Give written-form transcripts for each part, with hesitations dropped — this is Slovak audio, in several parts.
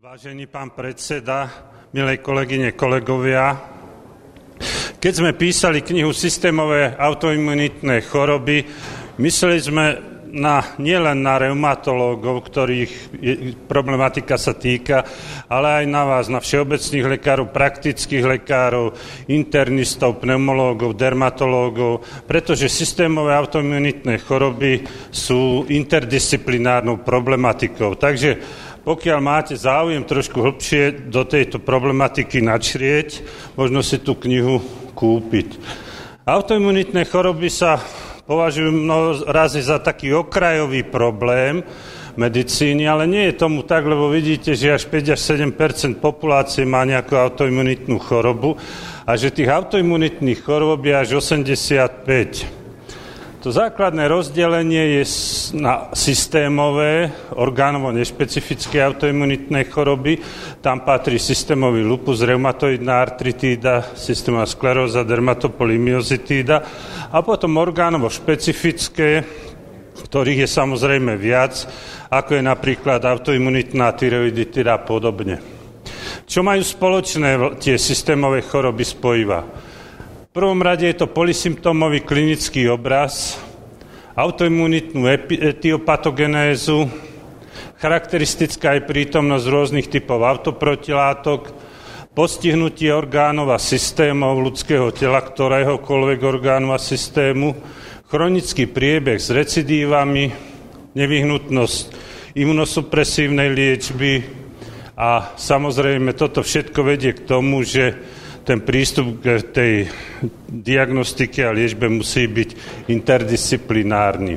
Vážený pán predseda, milé kolegyne, kolegovia, keď sme písali knihu Systémové autoimunitné choroby, mysleli sme nielen na reumatológov, ktorých problematika sa týka, ale aj na vás, na všeobecných lekárov, praktických lekárov, internistov, pneumológov, dermatológov, pretože systémové autoimunitné choroby sú interdisciplinárnou problematikou. Takže pokiaľ máte záujem trošku hlbšie do tejto problematiky načrieť, možno si tú knihu kúpiť. Autoimunitné choroby sa považujú mnoho razy za taký okrajový problém medicíny, ale nie je tomu tak, lebo vidíte, že až 5 až 7% populácie má nejakú autoimunitnú chorobu a že tých autoimunitných chorôb je až 85%. To základné rozdelenie je na systémové, orgánovo nešpecifické autoimunitné choroby. Tam patrí systémový lupus, reumatoidná artritída, systémová skleróza, dermatopolymiozitída a potom orgánovo špecifické, ktorých je samozrejme viac, ako je napríklad autoimunitná tyroiditída a podobne. Čo majú spoločné tie systémové choroby spojiva? V prvom rade je to polysymptómový klinický obraz, autoimunitnú etiopatogenézu, charakteristická je prítomnosť rôznych typov autoprotilátok, postihnutie orgánov a systémov ľudského tela, ktoréhokoľvek orgánu a systému, chronický priebeh s recidívami, nevyhnutnosť imunosupresívnej liečby a samozrejme toto všetko vedie k tomu, že ten prístup k tej diagnostike a liečbe musí byť interdisciplinárny.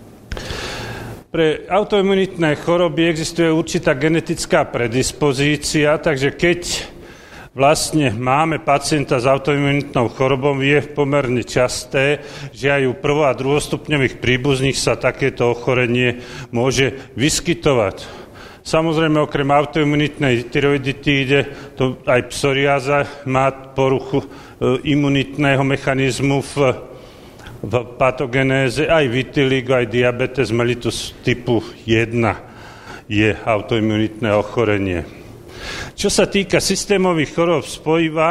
Pre autoimunitné choroby existuje určitá genetická predispozícia, takže keď vlastne máme pacienta s autoimunitnou chorobou, je pomerne časté, že aj u prvo- a druhostupňových príbuzných sa takéto ochorenie môže vyskytovať. Samozrejme, okrem autoimunitnej tyroiditíde, to aj psoriáza má poruchu imunitného mechanizmu v patogenéze, aj vitiligo, aj diabetes mellitus typu 1 je autoimunitné ochorenie. Čo sa týka systémových chorôb spojiva,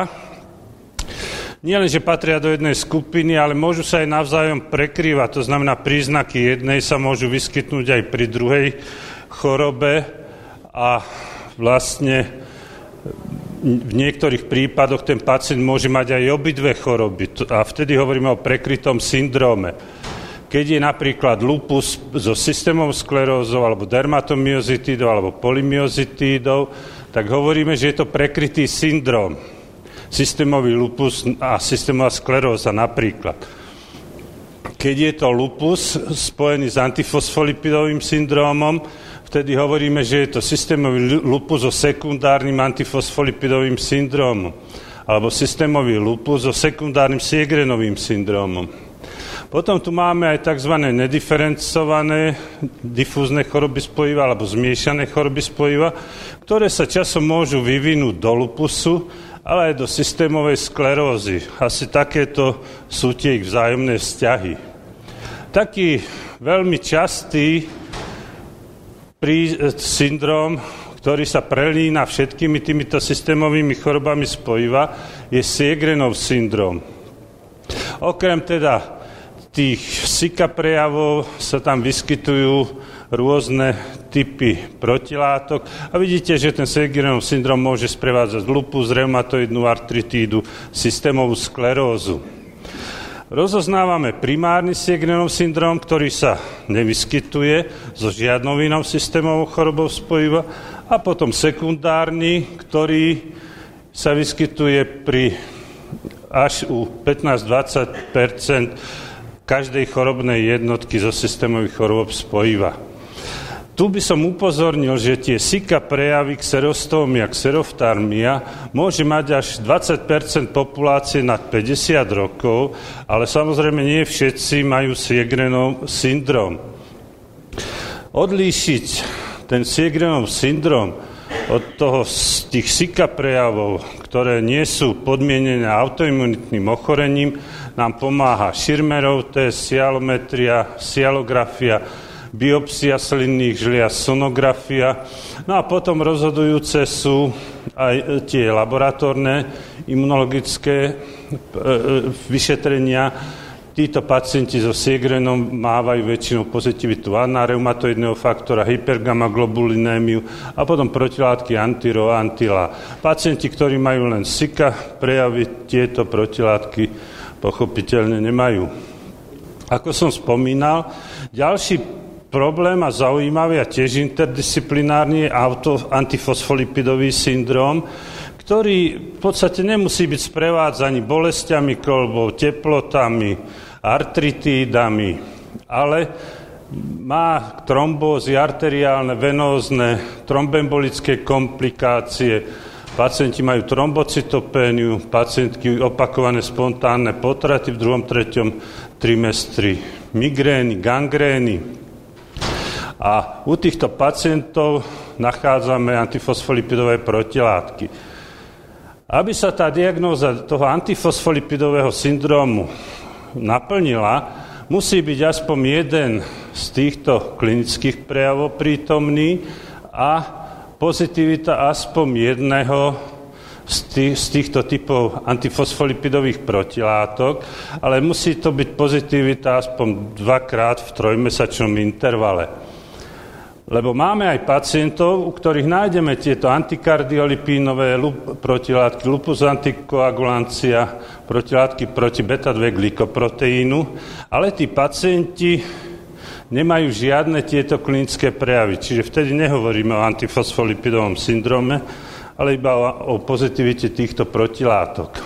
nielenže patria do jednej skupiny, ale môžu sa aj navzájom prekrývať, to znamená, príznaky jednej sa môžu vyskytnúť aj pri druhej chorobe, a vlastne v niektorých prípadoch ten pacient môže mať aj obidve choroby a vtedy hovoríme o prekrytom syndróme. Keď je napríklad lupus so systémovou sklerózou alebo dermatomyozitídou alebo polymyozitídou, tak hovoríme, že je to prekrytý syndróm. Systémový lupus a systémová skleróza napríklad. Keď je to lupus spojený s antifosfolipidovým syndrómom, vtedy hovoríme, že je to systémový lupus so sekundárnym antifosfolipidovým syndrómom alebo systémový lupus so sekundárnym Sjögrenovým syndrómom. Potom tu máme aj tzv. Nediferencované difúzne choroby spojiva alebo zmiešané choroby spojiva, ktoré sa časom môžu vyvinúť do lupusu, ale aj do systémovej sklerózy. Asi takéto sú tie ich vzájomné vzťahy. Taký veľmi častý syndróm, ktorý sa prelína všetkými týmito systémovými chorobami spojiva, je Sjögrenov syndróm. Okrem teda tých Zika prejavov sa tam vyskytujú rôzne typy protilátok a vidíte, že ten Sjögrenov syndróm môže sprevádzať lupus, reumatoidnú artritídu, systémovú sklerózu. Rozoznávame primárny Sjögrenov syndróm, ktorý sa nevyskytuje so žiadnou inou systémovou chorobou spojiva a potom sekundárny, ktorý sa vyskytuje až u 15-20% každej chorobnej jednotky zo systémových chorôb spojiva. Tu by som upozornil, že tie Zika prejavy, xerostómia, xeroftarmia môže mať až 20% populácie nad 50 rokov, ale samozrejme nie všetci majú Sjögrenov syndróm. Odlíšiť ten Sjögrenov syndróm od toho z tých Zika prejavov, ktoré nie sú podmienené autoimunitným ochorením, nám pomáha Schirmerov test, sialometria, sialografia, biopsia slinných žliaz, sonografia. No a potom rozhodujúce sú aj tie laboratórne imunologické vyšetrenia. Títo pacienti so Sjögrenom mávajú väčšinou pozitivitu A na reumatoidného faktora, hypergamaglobulinémiu a potom protilátky anti-Ro a anti-La. Pacienti, ktorí majú len Zika prejavy, tieto protilátky pochopiteľne nemajú. Ako som spomínal, ďalší problém a zaujímavý a tiež interdisciplinárny je antifosfolipidový syndrom, ktorý v podstate nemusí byť sprevádzaný bolestiami kĺbov, teplotami, artritídami, ale má trombózy arteriálne, venózne, trombembolické komplikácie, pacienti majú trombocytopéniu, pacientky opakované spontánne potraty v 2. 3. trimestri, migrény, gangrény. A u týchto pacientov nachádzame antifosfolipidové protilátky. Aby sa tá diagnóza toho antifosfolipidového syndrómu naplnila, musí byť aspoň jeden z týchto klinických prejavov prítomný a pozitivita aspoň jedného z týchto typov antifosfolipidových protilátok, ale musí to byť pozitivita aspoň 2-krát v 3-mesačnom intervale. Lebo máme aj pacientov, u ktorých nájdeme tieto antikardiolipínové protilátky, lupus antikoagulancia, protilátky proti beta-2 glikoproteínu, ale tí pacienti nemajú žiadne tieto klinické prejavy. Čiže vtedy nehovoríme o antifosfolipidovom syndróme, ale iba o pozitivite týchto protilátok.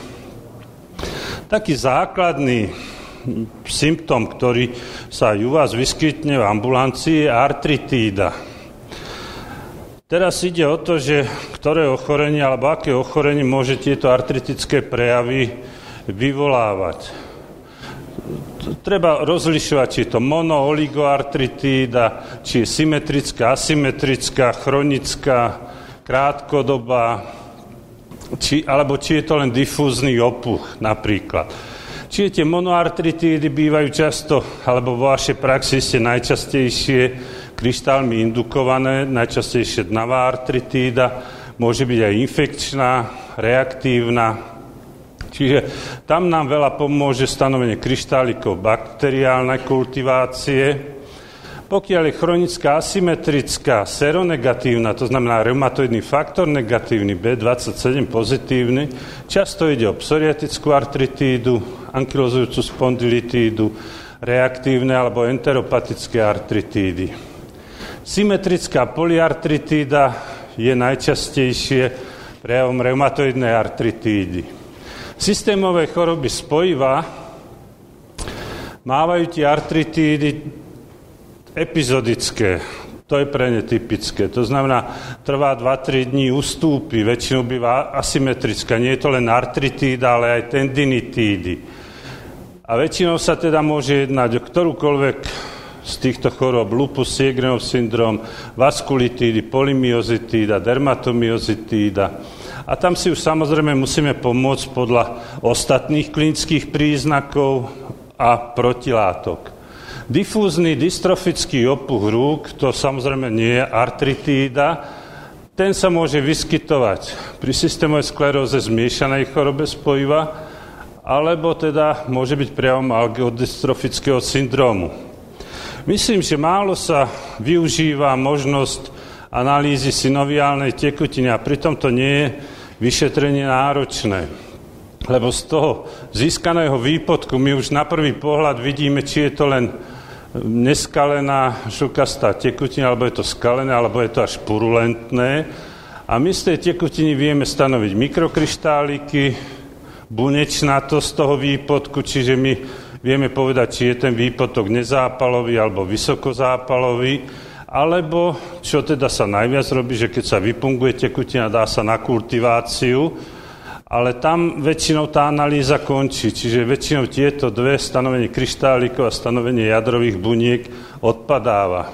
Taký základný symptóm, ktorý sa aj u vás vyskytne v ambulancii, je artritída. Teraz ide o to, že ktoré ochorenie alebo aké ochorenie môže tieto artritické prejavy vyvolávať. Treba rozlišovať, či je to monooligoartritída, či je symetrická, asymetrická, chronická, krátkodobá, alebo či je to len difúzny opuch napríklad. Čiže tie monoartritídy bývajú často, alebo vo vašej praxi ste najčastejšie kryštálmi indukované, najčastejšie dnavá artritída, môže byť aj infekčná, reaktívna. Čiže tam nám veľa pomôže stanovenie kryštálikov bakteriálnej kultivácie. Pokiaľ je chronická asymetrická, seronegatívna, to znamená reumatoidný faktor negatívny, B27 pozitívny, často ide o psoriatickú artritídu, ankylozujúcu spondylitídu, reaktívne alebo enteropatické artritídy. Symetrická polyartritída je najčastejšie prejavom reumatoidnej artritídy. Systémové choroby spojiva mávajú tie artritídy epizodické, to je pre ne typické. To znamená, trvá 2-3 dní, ustúpi, väčšinou býva asymetrická. Nie je to len artritída, ale aj tendinitídy. A väčšinou sa teda môže jednať o ktorúkoľvek z týchto chorób, lupus, Sjögrenov syndrom, vaskulitídy, polymyozitída, dermatomyozitída. A tam si už samozrejme musíme pomôcť podľa ostatných klinických príznakov a protilátok. Difúzny dystrofický opuch rúk, to samozrejme nie je artritída, ten sa môže vyskytovať pri systémovej skleróze zmiešanej chorobe spojiva, alebo teda môže byť prejavom algeodystrofického syndrómu. Myslím, že málo sa využíva možnosť analýzy synoviálnej tekutiny a pritom to nie je vyšetrenie náročné. Lebo z toho získaného výpodku my už na prvý pohľad vidíme, či je to len neskalená žlkastá tekutina, alebo je to skalené, alebo je to až purulentné. A my z tej tekutiny vieme stanoviť mikrokryštáliky, bunečnatosť toho výpodku, čiže my vieme povedať, či je ten výpodok nezápalový alebo vysokozápalový, alebo, čo teda sa najviac robí, že keď sa vypunguje tekutina, dá sa na kultiváciu, ale tam väčšinou tá analýza končí, čiže väčšinou tieto dve, stanovenie kryštálikov a stanovenie jadrových buniek, odpadáva.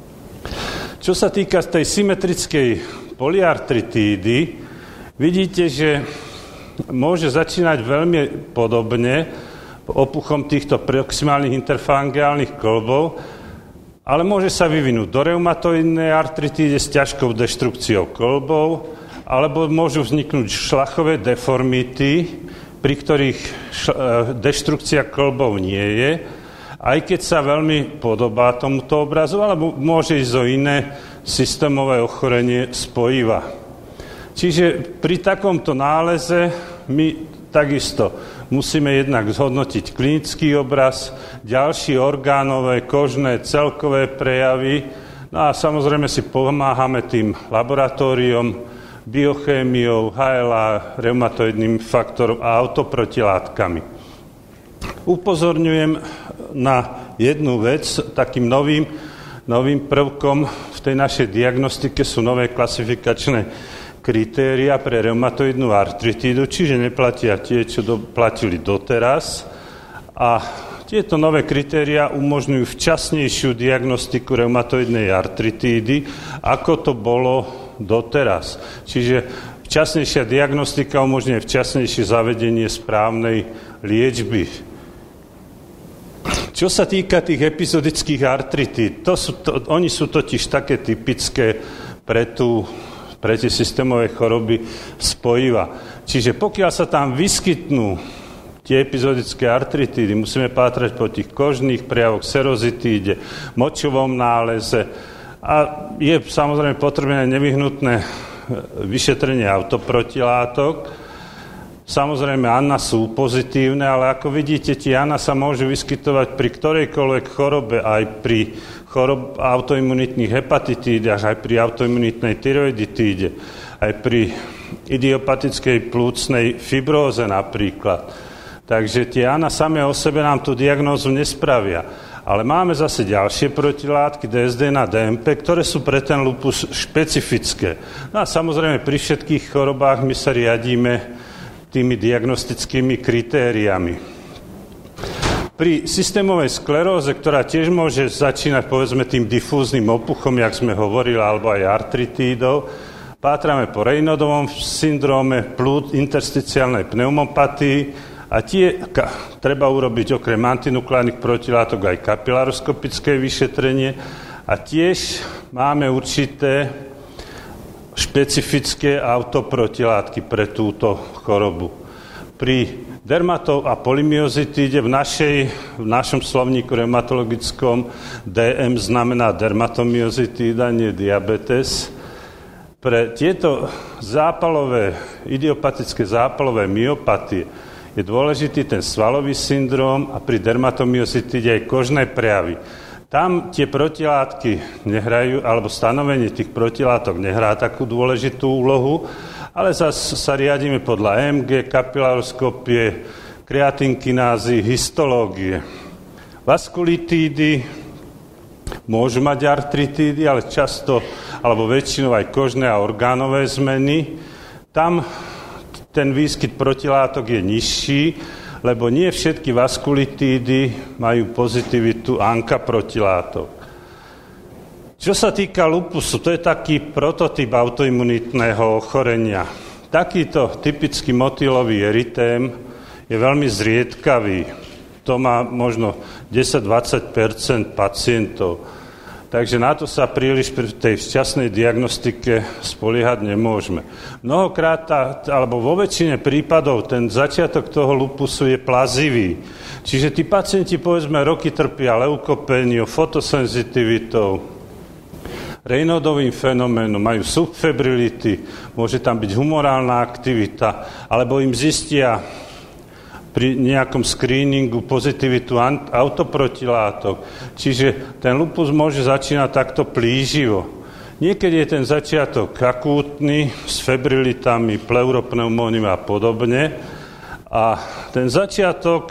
Čo sa týka tej symetrickej polyartritídy, vidíte, že môže začínať veľmi podobne opuchom týchto proximálnych interfangeálnych kĺbov Ale môže sa vyvinúť do reumatoidnej artritíde s ťažkou deštrukciou kĺbov, alebo môžu vzniknúť šlachové deformity, pri ktorých deštrukcia kĺbov nie je, aj keď sa veľmi podobá tomuto obrazu, alebo môže ísť o iné systémové ochorenie spojiva. Čiže pri takomto náleze my takisto musíme jednak zhodnotiť klinický obraz, ďalšie orgánové, kožné, celkové prejavy, no a samozrejme si pomáhame tým laboratóriom, biochémiou, HLA, reumatoidným faktorom a autoprotilátkami. Upozorňujem na jednu vec, takým novým prvkom v tej našej diagnostike sú nové klasifikačné kritéria pre reumatoidnú artritídu, čiže neplatia tie, čo platili doteraz. A tieto nové kritéria umožňujú včasnejšiu diagnostiku reumatoidnej artritídy, ako to bolo doteraz. Čiže včasnejšia diagnostika umožňuje včasnejšie zavedenie správnej liečby. Čo sa týka tých epizodických artritíd, oni sú totiž také typické pre tie systémové choroby spojiva. Čiže pokiaľ sa tam vyskytnú tie epizodické artritídy, musíme pátrať po tých kožných prejavoch, serozitíde, močovom náleze a je samozrejme potrebné nevyhnutné vyšetrenie autoprotilátok. Samozrejme, ANA sú pozitívne, ale ako vidíte, tie ANA sa môžu vyskytovať pri ktorejkoľvek chorobe, aj pri autoimunitných hepatitídach, aj pri autoimunitnej tyroiditíde, aj pri idiopatickej plúcnej fibróze napríklad. Takže tie ANA samé o sebe nám tú diagnózu nespravia. Ale máme zase ďalšie protilátky, DSDN a DMP, ktoré sú pre ten lupus špecifické. No a samozrejme pri všetkých chorobách my sa riadíme tými diagnostickými kritériami. Pri systémovej skleróze, ktorá tiež môže začínať povedzme tým difúzným opuchom, jak sme hovorili, alebo aj artritídou, pátrame po Raynaudovom syndróme, intersticiálnej pneumopatii a tie treba urobiť okrem antinukleárnych protilátok aj kapilaroskopické vyšetrenie a tiež máme určité špecifické autoprotilátky pre túto chorobu. Pri dermatov a polymyozitíde v našom slovníku reumatologickom DM znamená dermatomyozitída, nie diabetes. Pre tieto idiopatické zápalové myopatie je dôležitý ten svalový syndróm a pri dermatomyozitíde aj kožné prejavy. Tam tie protilátky nehrajú, alebo stanovenie tých protilátok nehrá takú dôležitú úlohu, ale zase sa riadíme podľa EMG, kapilaroskopie, kreatinkinázy, histológie. Vaskulitídy môžu mať artritídy, ale často, alebo väčšinou aj kožné a orgánové zmeny. Tam ten výskyt protilátok je nižší, lebo nie všetky vaskulitídy majú pozitivitu ANKA protilátok. Čo sa týka lupusu, to je taký prototyp autoimunitného ochorenia. Takýto typický motýlový erytém je veľmi zriedkavý. To má možno 10-20% pacientov. Takže na to sa príliš pri tej včasnej diagnostike spoliehať nemôžeme. Mnohokrát, alebo vo väčšine prípadov, ten začiatok toho lupusu je plazivý. Čiže tí pacienti, povedzme, roky trpia leukopéniou, fotosenzitivitou, Raynaudovým fenoménom, majú subfebrility, môže tam byť humorálna aktivita, alebo im zistia pri nejakom screeningu pozitivitu autoprotilátok. Čiže ten lupus môže začínať takto plíživo. Niekedy je ten začiatok akútny s febrilitami, pleuropneumóniami a podobne. A ten začiatok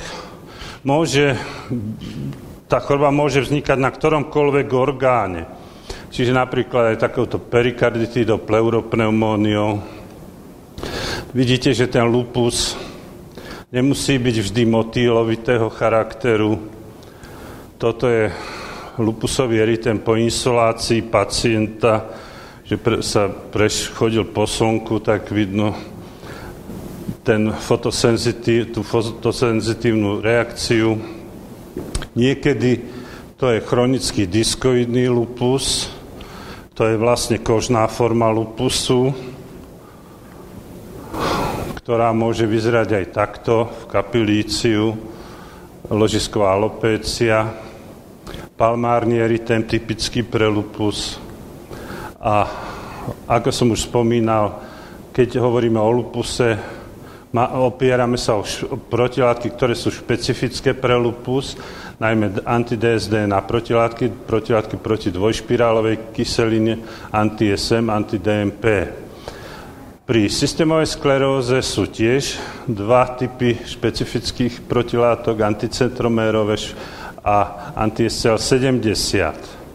tá choroba môže vznikať na ktoromkoľvek orgáne. Čiže napríklad aj takouto perikarditídou, pleuropneumóniou. Vidíte, že ten lupus nemusí byť vždy motýlovitého charakteru. Toto je lupusový erytém po insolácii pacienta, že chodil po slnku, tak vidno tú fotosenzitívnu reakciu. Niekedy To je chronický diskoidný lupus, to je vlastne kožná forma lupusu, ktorá môže vyzerať aj takto, v kapilíciu, ložisková alopécia, palmárny erytém typický pre lupus. A ako som už spomínal, keď hovoríme o lupuse, opierame sa o protilátky, ktoré sú špecifické pre lupus, najmä anti-DSDN protilátky proti dvojšpirálovej kyseline, anti-SM, anti-DMP. Pri systémovej skleróze sú tiež dva typy špecifických protilátok, anticentromérové a anti-SCL70.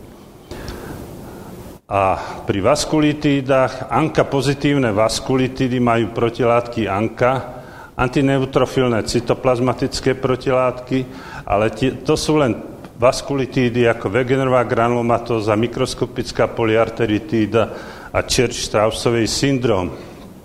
A pri vaskulitídach, ANKA-pozitívne vaskulitídy majú protilátky ANKA, antineutrofilné cytoplazmatické protilátky, ale to sú len vaskulitídy ako Wegenerová granulomatóza, mikroskopická polyarteritída a Church-Straussovej syndrom.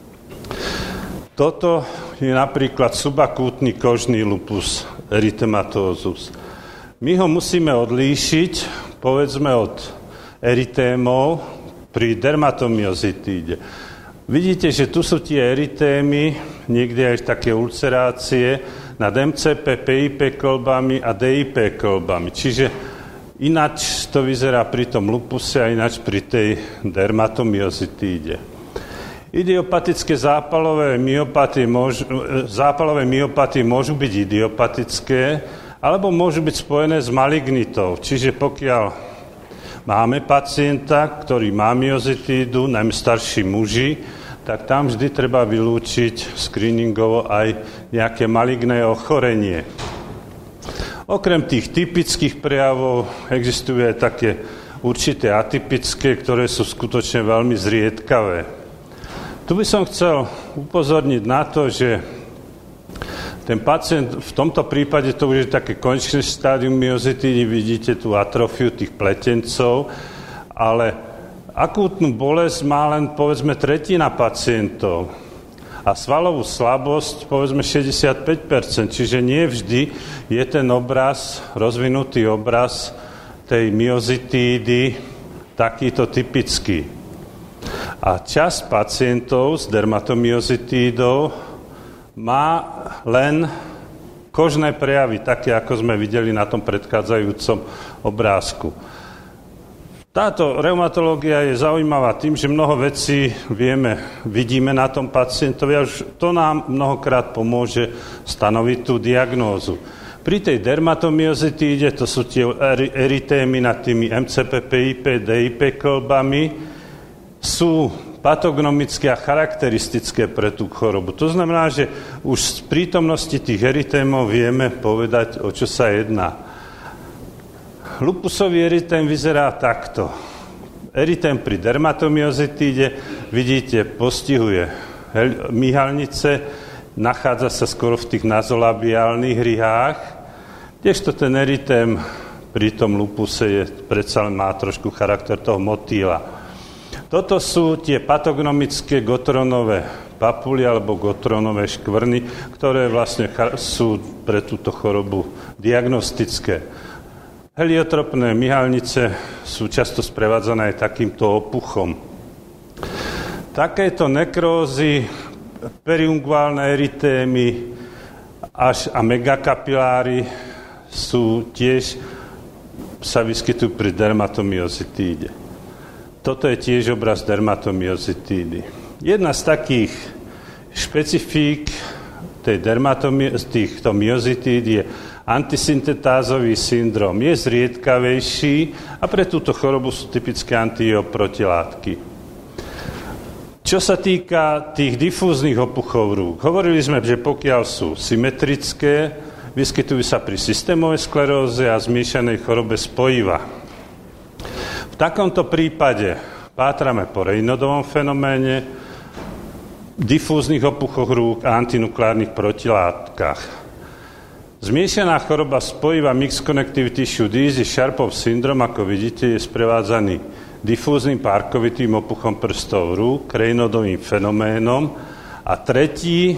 Toto je napríklad subakútny kožný lupus erythematózus. My ho musíme odlíšiť, povedzme, od eritémov pri dermatomyozitíde. Vidíte, že tu sú tie eritémy, niekde aj také ulcerácie nad MCP, PIP klbami a DIP klbami. Čiže ináč to vyzerá pri tom lupuse a ináč pri tej dermatomyozitíde. Idiopatické zápalové myopatie môžu byť idiopatické, alebo môžu byť spojené s malignitou. Čiže pokiaľ máme pacienta, ktorý má myozitídu, najmä starší muži, tak tam vždy treba vylúčiť screeningovo aj nejaké maligné ochorenie. Okrem tých typických prejavov existujú aj také určité atypické, ktoré sú skutočne veľmi zriedkavé. Tu by som chcel upozorniť na to, že ten pacient, v tomto prípade to už je také konečné štádium myozitídy, vidíte tú atrofiu tých pletencov, ale akútnu bolesť má len, povedzme, tretina pacientov a svalovú slabosť, povedzme, 65%, čiže nie vždy je ten obraz, rozvinutý obraz tej myozitídy takýto typický. A časť pacientov s dermatomyozitídou má len kožné prejavy, také ako sme videli na tom predchádzajúcom obrázku. Táto reumatológia je zaujímavá tým, že mnoho vecí vidíme na tom pacientovi a to nám mnohokrát pomôže stanoviť tú diagnózu. Pri tej dermatomyozitíde, to sú tie eritémy nad tými MCP, PIP, DIP klbami, sú patognomické a charakteristické pre tú chorobu. To znamená, že už z prítomnosti tých eritémov vieme povedať, o čo sa jedná. Lupusový erytém vyzerá takto. Erytém pri dermatomyozitíde, vidíte, postihuje myhalnice, nachádza sa skoro v tých nazolabiálnych rihách, kdežto ten erytém pri tom lupuse predsa má trošku charakter toho motýla. Toto sú tie patognomické gotronové papuly alebo gotronové škvrny, ktoré vlastne sú pre túto chorobu diagnostické. Heliotropné myhalnice sú často sprevádzané aj takýmto opuchom. Takéto nekrózy, periunguálne eritémy a megakapiláry sa vyskytujú pri dermatomyozitíde. Toto je tiež obraz dermatomyozitídy. Jedna z takých špecifík týchto myozitíd je antisyntetázový syndrom. Je zriedkavejší a pre túto chorobu sú typické antioprotilátky. Čo sa týka tých difúznych opuchov rúk, hovorili sme, že pokiaľ sú symetrické, vyskytujú sa pri systémovej skleróze a zmiešanej chorobe spojiva. V takomto prípade pátrame po Raynauddovom fenoméne, difúznych opuchoch rúk a antinukleárnych protilátkach. Zmiešaná choroba spojiva Mixed Connective Tissue Disease, Sharpov syndrom, ako vidíte, je sprevádzaný difúznym párkovitým opuchom prstov rúk, Raynaudovým fenoménom a tretí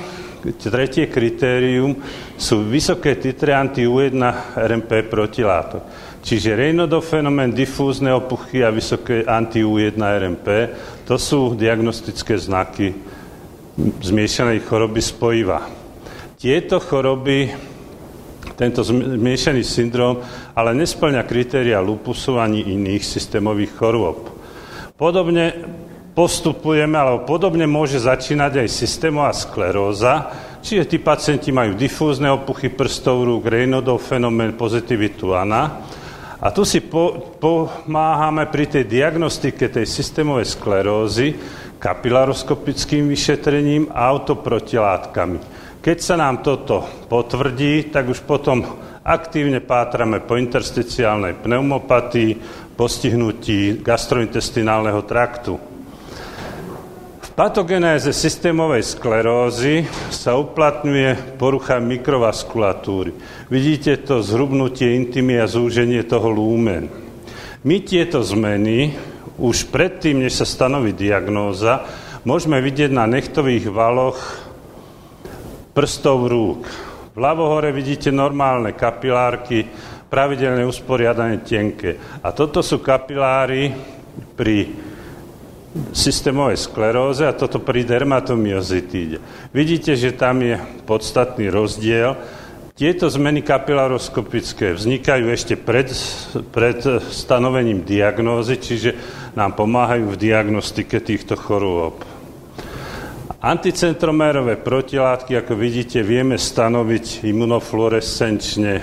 tretie kritérium sú vysoké titre anti-U1 RMP protilátok. Čiže Raynaudov fenomén, difúzne opuchy a vysoké anti-U1 RMP, to sú diagnostické znaky zmiešanej choroby spojiva. Tieto choroby, tento zmiešaný syndrom, ale nespĺňa kritéria lupusu ani iných systémových chorôb. Podobne postupujeme, alebo podobne môže začínať aj systémová skleróza, čiže tí pacienti majú difúzne opuchy prstov rúk, Raynaudov fenomén, pozitivitu ANA. A tu si pomáhame pri tej diagnostike tej systémovej sklerózy kapilaroskopickým vyšetrením a autoprotilátkami. Keď sa nám toto potvrdí, tak už potom aktívne pátrame po intersticiálnej pneumopatii, postihnutí gastrointestinálneho traktu. V patogenéze systémovej sklerózy sa uplatňuje porucha mikrovaskulatúry. Vidíte to zhrubnutie intimy a zúženie toho lúmen. My tieto zmeny už predtým, než sa stanoví diagnóza, môžeme vidieť na nechtových valoch prstov rúk. Vľavo hore vidíte normálne kapilárky, pravidelne usporiadané tenké. A toto sú kapiláry pri systémovej skleróze a toto pri dermatomyozitíde. Vidíte, že tam je podstatný rozdiel. Tieto zmeny kapilaroskopické vznikajú ešte pred stanovením diagnózy, čiže nám pomáhajú v diagnostike týchto chorôb. Anticentromérové protilátky, ako vidíte, vieme stanoviť imunofluorescenčne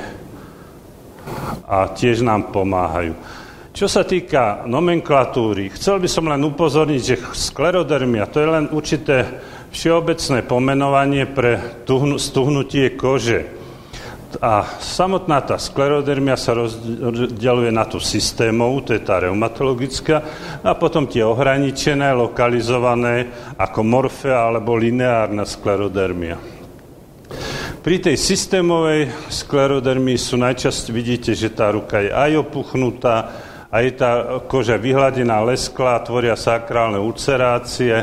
a tiež nám pomáhajú. Čo sa týka nomenklatúry, chcel by som len upozorniť, že sklerodermia to je len určité všeobecné pomenovanie pre stuhnutie kože. A samotná tá sklerodermia sa rozdeľuje na tú systémovú, to je tá reumatologická, a potom tie ohraničené, lokalizované ako morfea alebo lineárna sklerodermia. Pri tej systémovej sklerodermii sú najčastejšie, vidíte, že tá ruka je aj opuchnutá, aj tá koža vyhladená, lesklá, tvoria sakrálne ulcerácie.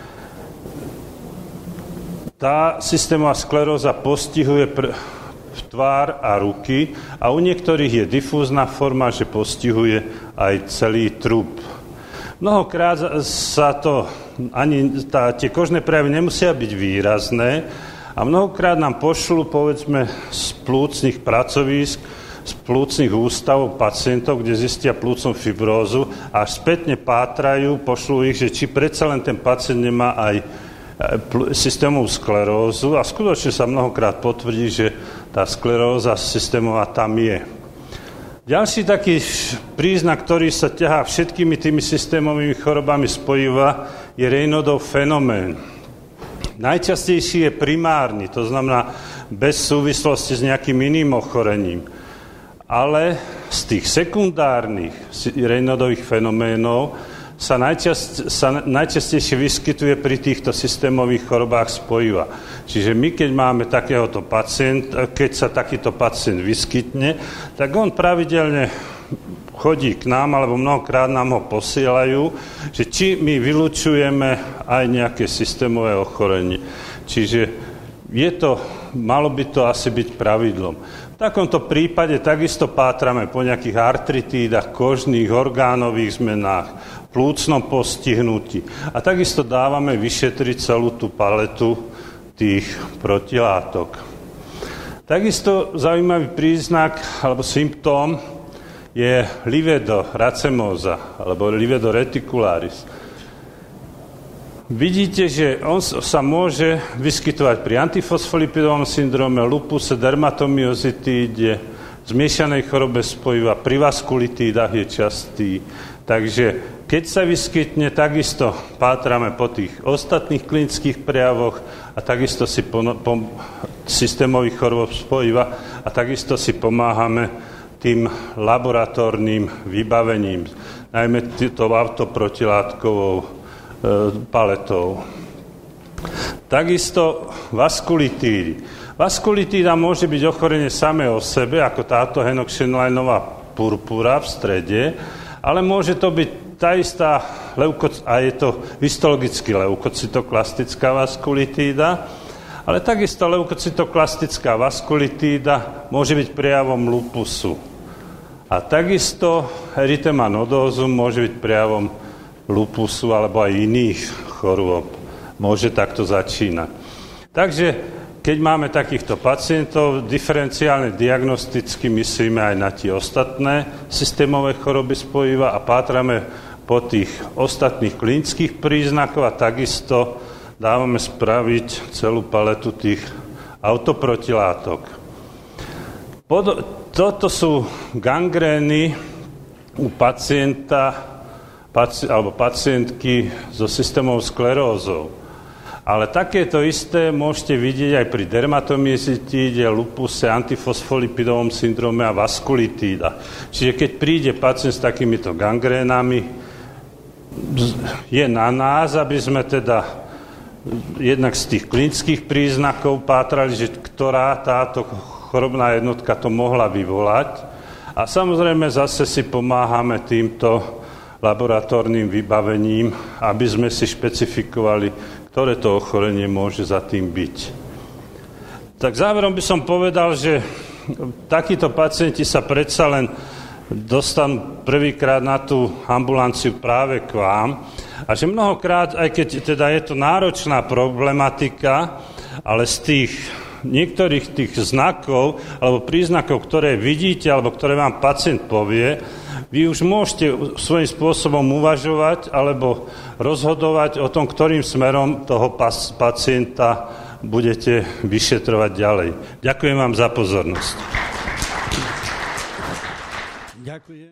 Tá systémová skleróza postihuje tvár a ruky a u niektorých je difúzna forma, že postihuje aj celý trup. Mnohokrát sa to tie kožné prejavy nemusia byť výrazné a mnohokrát nám pošlú, povedzme, z plúcnych pracovísk, z plúcnych ústavov pacientov, kde zistia plúcnu fibrózu a až spätne pátrajú, pošlú ich, že či predsa len ten pacient nemá aj systémovú sklerózu a skutočne sa mnohokrát potvrdí, že tá skleróza systémová tam je. Ďalší taký príznak, ktorý sa ťahá všetkými tými systémovými chorobami spojiva, je Raynaudov fenomén. Najčastejší je primárny, to znamená bez súvislosti s nejakým iným ochorením. Ale z tých sekundárnych Raynaudových fenoménov sa najčastejšie vyskytuje pri týchto systémových chorobách spojiva. Čiže my, keď máme takéhoto pacienta, keď sa takýto pacient vyskytne, tak on pravidelne chodí k nám, alebo mnohokrát nám ho posielajú, že či my vylučujeme aj nejaké systémové ochorenie. Čiže malo by to asi byť pravidlom. V takomto prípade takisto pátrame po nejakých artritídach, kožných, orgánových zmenách, plúcnom postihnutí. A takisto dávame vyšetriť celú tú paletu tých protilátok. Takisto zaujímavý príznak alebo symptóm je livedo racemóza alebo livedo reticularis. Vidíte, že on sa môže vyskytovať pri antifosfolipidovom syndróme, lupuse, dermatomyozitíde, zmiešanej chorobe spojiva, pri vaskulitídach je častý. Takže keď sa vyskytne, takisto pátrame po tých ostatných klinických prejavoch a takisto si systémových chorôb spojiva a takisto si pomáhame tým laboratórnym vybavením, najmä tou autoprotilátkovou paletou. Takisto vaskulitídy. Vaskulitída môže byť ochorenie samé o sebe, ako táto Henoch-Scheinleinová purpura v strede, ale môže to byť tá istá a je to histologicky leukocytoklastická vaskulitída, Ale takisto leukocytoklastická vaskulitída môže byť prejavom lupusu. A takisto erytema nodózum môže byť prejavom lupusu alebo aj iných chorôb. Môže takto začínať. Takže keď máme takýchto pacientov, diferenciálne diagnosticky myslíme aj na tie ostatné systémové choroby spojiva a pátrame po tých ostatných klinických príznakoch a takisto dávame spraviť celú paletu tých autoprotilátok. Toto sú gangrény u pacienta alebo pacientky so systémovou sklerózou. Ale takéto isté môžete vidieť aj pri dermatomyositíde, lupuse, antifosfolipidovom syndróme a vaskulitída. Čiže keď príde pacient s takýmito gangrénami, je na nás, aby sme teda jednak z tých klinických príznakov pátrali, že ktorá táto chorobná jednotka to mohla vyvolať. A samozrejme zase si pomáhame týmto laboratórnym vybavením, aby sme si špecifikovali, ktoré to ochorenie môže za tým byť. Tak záverom by som povedal, že takíto pacienti sa predsa len dostanú prvýkrát na tú ambulanciu práve k vám a že mnohokrát, aj keď teda je to náročná problematika, ale z tých niektorých tých znakov alebo príznakov, ktoré vidíte alebo ktoré vám pacient povie, vy už môžete svojím spôsobom uvažovať alebo rozhodovať o tom, ktorým smerom toho pacienta budete vyšetrovať ďalej. Ďakujem vám za pozornosť. Ďakujem.